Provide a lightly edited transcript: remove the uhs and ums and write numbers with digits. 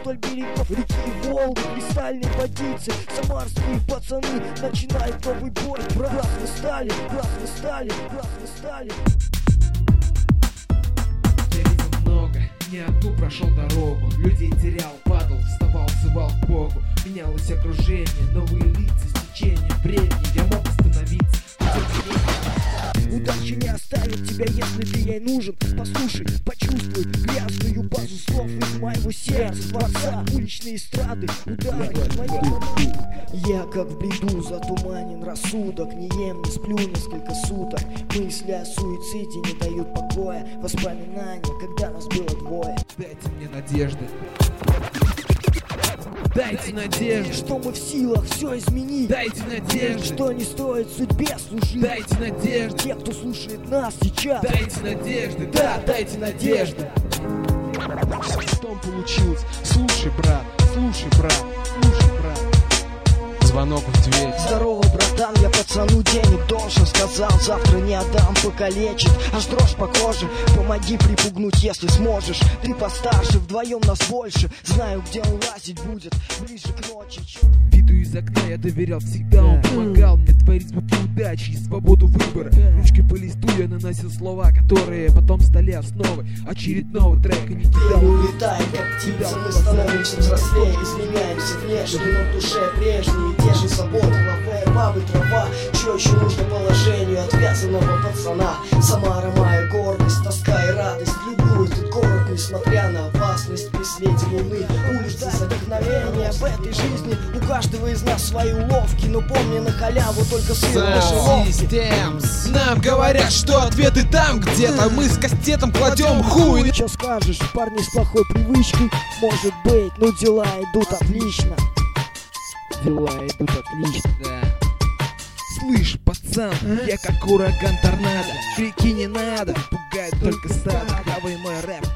вдоль берегов реки Волги, кристальной водицы. Самарские пацаны начинают новый бой. Красной стали, красной стали, красной стали. Я видел много, не одну прошел дорогу. Людей терял, падал, вставал, взывал к Богу. Менялось окружение, новые лица, стечение времени. Я мог остановиться. Удача не оставит тебя, если ты ей нужен. Послушай, почувствуй грязную базу слов из моего сердца. Дворца, уличные эстрады, удары моего. Я как в бреду, затуманен рассудок. Не ем, не сплю несколько суток. Мысли о суициде не дают покоя. Воспоминания, когда нас было двое. Дайте мне надежды. Дайте надежду, что мы в силах все изменить. Дайте надежду, что не стоит судьбе служить. Дайте надежду, те, кто слушает нас сейчас. Дайте надежды, да, дайте надежды. Что получилось? Слушай, брат, слушай, брат, слушай, брат. Звонок в дверь. Здорово, братан, я пацану денег должен. Сказал, завтра не отдам, покалечит. Аж дрожь по коже, помоги припугнуть, если сможешь. Ты постарше, вдвоем нас больше. Знаю, где он лазить будет, ближе к ночи. Виду из окна я доверял всегда. Он помогал мне творить звуки удачи и свободу выбора. Ручкой по листу я наносил слова, которые потом стали основой очередного трека. Не кидал. Улетай, как птица, мы становимся взрослее. Изменяемся внешне, но в душе прежние. Те же заботы, лаве, бабы, трава. Чё еще нужно положению отвязанного пацана? Самара моя гордость, тоска и радость. Люблю этот город, несмотря на опасность. При свете луны, улицы за вдохновение. В этой жизни у каждого из нас свои уловки. Но помни, на халяву только сын Systems. Нам говорят, что ответы там где-то. Мы с кастетом кладем хуй. Чё скажешь, парни с плохой привычкой? Может быть, но дела идут отлично. Дела идут отлично. Да. Слышь, пацан, я как ураган торнадо. Крики не надо, пугает только стадо. Хавай мой рэп,